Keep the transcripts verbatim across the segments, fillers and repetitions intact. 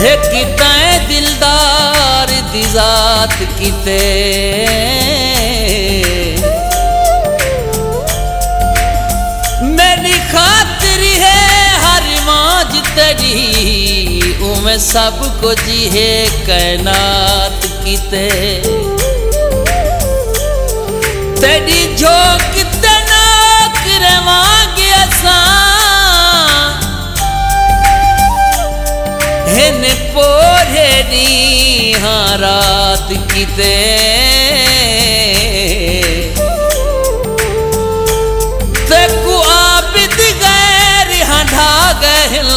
किता दिलदार दी जात किते मेरी खातिर है हर मौज तेरी उमें सब को जी है कायनात किते तेरी झोंक तनाक रवांगे असा हेन पोरे नी हाँ रात किते तेकु आबिद गैर हंढा गहल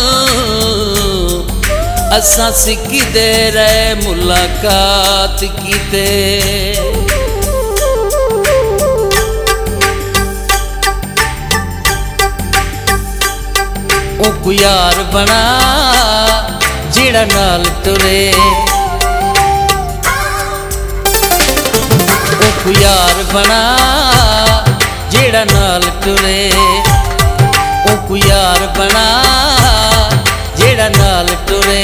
असा सिक्की दे रहे मुलाकात किते ओ यार बना जेड़ा नाल टुरे ओ यार बना जेड़ा नाल टुरे ओ यार बना जेड़ा नाल टुरे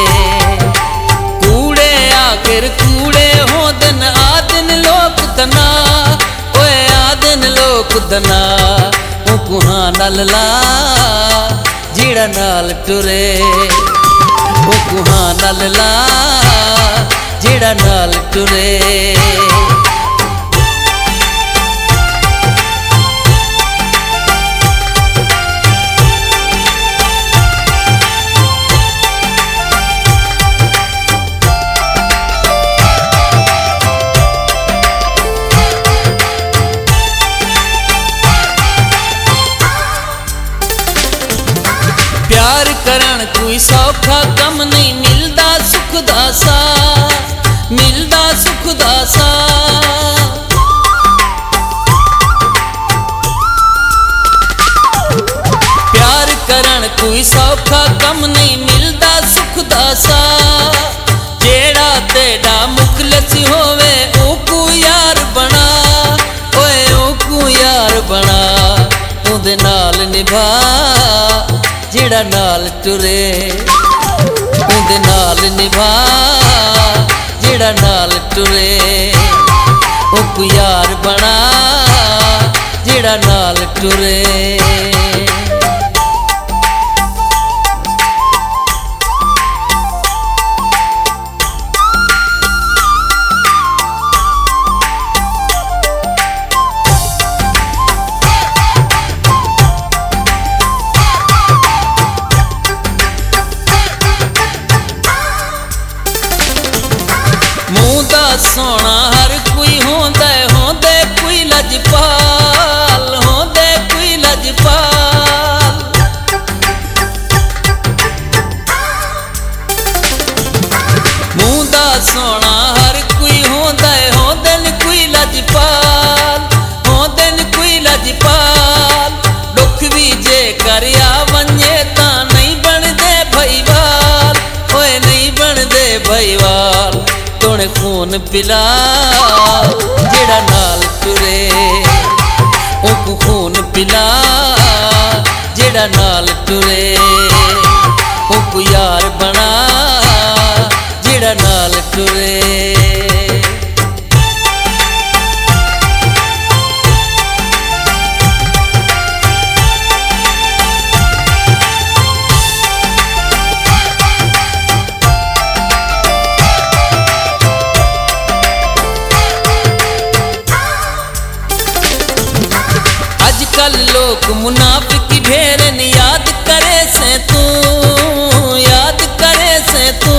कूड़े आखिर कूड़े होदन आदन लोक दना ओए आदन लोक दना ओ कुहा नलला जेड़ा नाल टुरे ओ कुहा नलला जेड़ा नाल टुरे प्यार करण कोई सौखा कम नहीं मिलदा सुख दासा मिलदा सुख दासा प्यार करण कोई सौखा कम नहीं मिलदा सुख दासा जेड़ा तेरा मुखलस होवे ओकू यार बना ओए ओकू यार बना उदे नाल निभा जेड़ा नाल टुरे उदे नाल निभा जेड़ा नाल टुरे ओ यार बना जेड़ा नाल टुरे सोना हर कोई होंदे होंदे कोई लजपाल होंदे कोई लजपाल मुंह दा सोना हर कोई होंदे होंदे कोई लजपाल होंदे कोई लजपाल दुख भी जे करिया वंजे ता नहीं बनदे भईवाल होए नहीं बनदे भईवाल तोने खून पिला जेड़ा नाल टुरे ओ खून पिला जेड़ा नाल टुरे ओ यार बना जेड़ा नाल टुरे कल लोग मुनाफिक ढेरन याद करे से तू याद करे से तू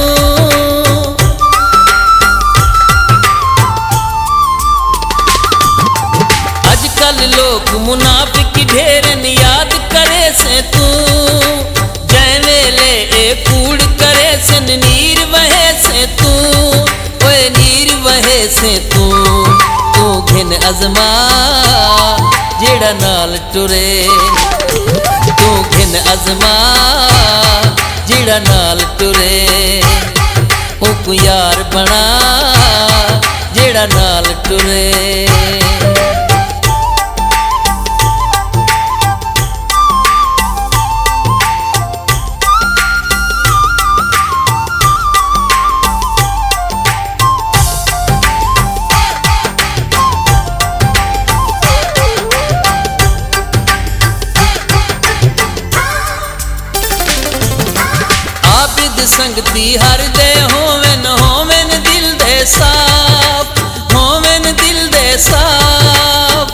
आजकल लोग मुनाफिक ढेरन याद करे से तू जय वेले ए कूड़ करे से नीर वहे से तू ओए नीर वहे से तू तू घिन अजमा जेड़ा नाल टुरे तू घिन अजमा जेड़ा नाल टुरे ओ यार बना जेड़ा नाल टुरे संगती हर दे होवन होवन दिल दे साफ होवन दिल दे साफ।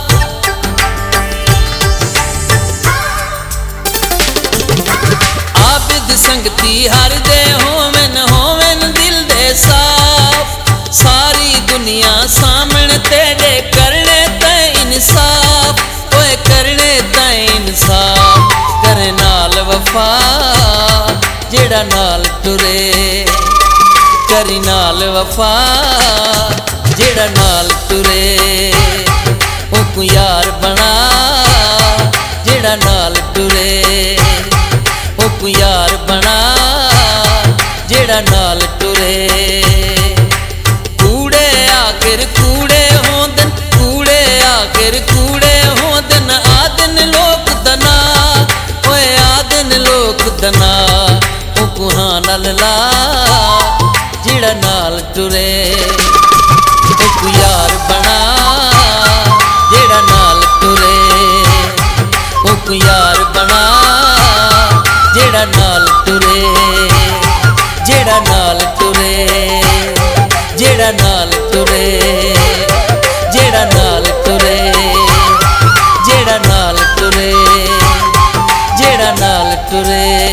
आबिद संगती हर दे होवन होवन दिल दे साफ। सारी दुनिया सामने तेरे करने ते इंसाफ ओए करने ते इंसाफ। करे नाल वफा जेड़ा नाल टुरे करी नाल वफा जेड़ा नाल टुरे। ओकू यार बना जेड़ा नाल टुरे ओकू यार बना जेड़ा नाल टुरे। कूड़े आखिर कूड़े होंदन कूड़े आखिर कूड़े होंदन आदन लोक दना ओए आदन लोक दना। ओकू हाँ नल ला जेड़ा नाल टुरे ओकू यार बना जेड़ा नाल टुरे ओकू यार बना जेड़ा नाल टुरे जेड़ा नाल टुरे जेड़ा नाल टुरे जेड़ा नाल टुरे जेड़ा नाल टुरे जेड़ा नाल टुरे।